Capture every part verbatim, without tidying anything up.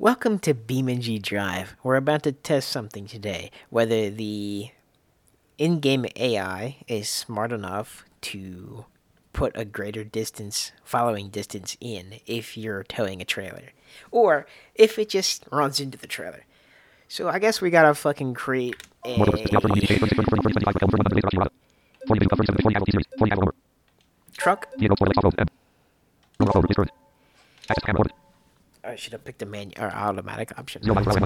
Welcome to BeamNG Drive. We're about to test something today, whether the in-game A I is smart enough to put a greater distance, following distance in if you're towing a trailer, or if it just runs into the trailer. So I guess we gotta fucking create a truck. I should have picked a manu- or automatic option.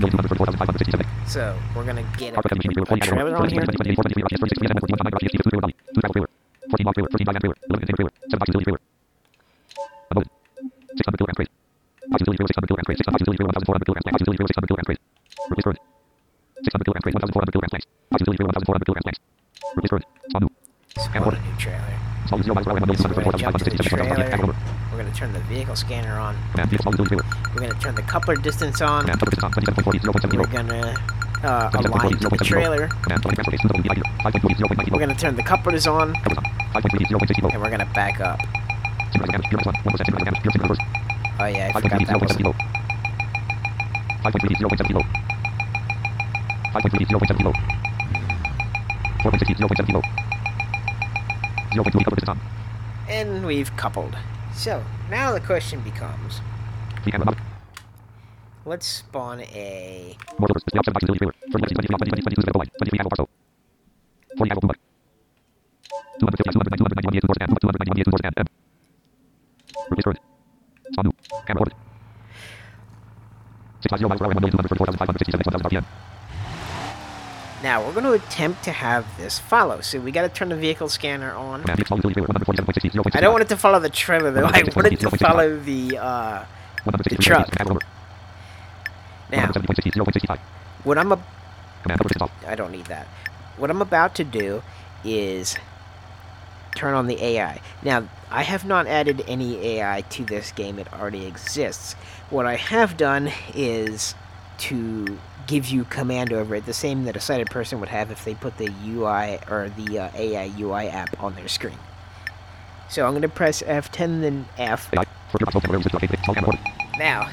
So we're gonna get a, a trailer on here. Spawn a new trailer. So we're gonna jump to the trailer. We're gonna turn the vehicle scanner on. We're gonna turn the coupler distance on. We're gonna uh, align to the trailer. We're gonna turn the couplers on, and we're gonna back up. Oh yeah, I forgot that was. And we've coupled. So, now the question becomes, let's spawn a... Now, we're going to attempt to have this follow. So we got to turn the vehicle scanner on. I don't want it to follow the trailer, though. I want it to follow the, uh, the truck. Now, what I'm... A I don't need that. What I'm about to do is turn on the A I. Now, I have not added any A I to this game. It already exists. What I have done is to give you command over it, the same that a sighted person would have if they put the U I or the uh, A I U I app on their screen. So I'm going to press F ten, then F. Now.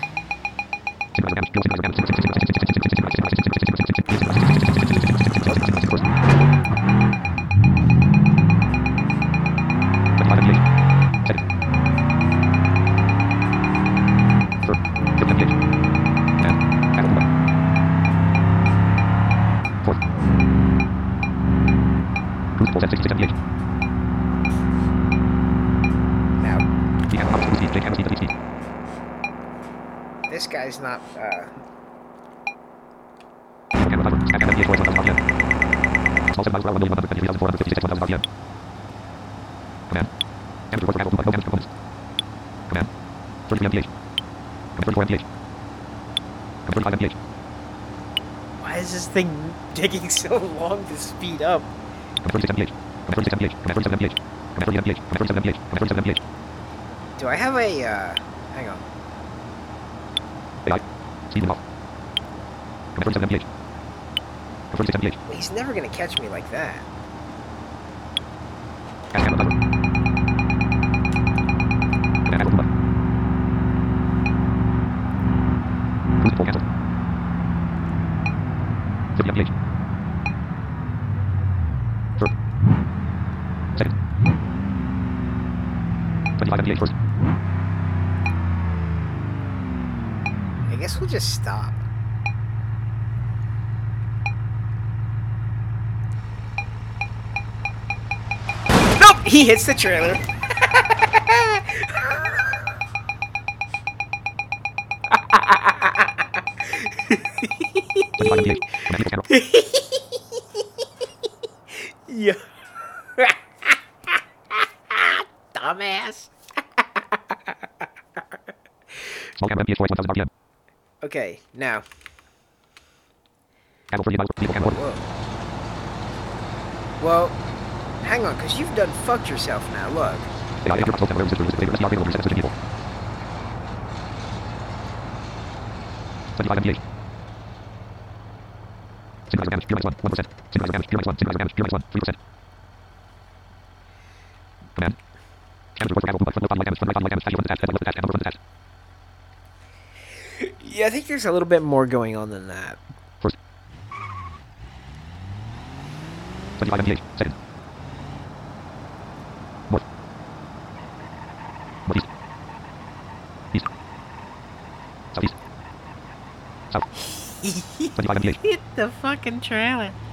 This guy's not, uh... Why is this thing taking so long to speed up? Do I have a, uh... hang on. He's never gonna catch me like that. I guess we'll just stop. Nope! He hits the trailer. Yeah. Dumbass. Okay, now. Whoa. Well, hang on, because you've done fucked yourself now, look. Yeah, I think there's a little bit more going on than that. First. twenty-five M P H. Second. North. Northeast. East. Southeast. South. twenty-five M P H. Hit the fucking trailer.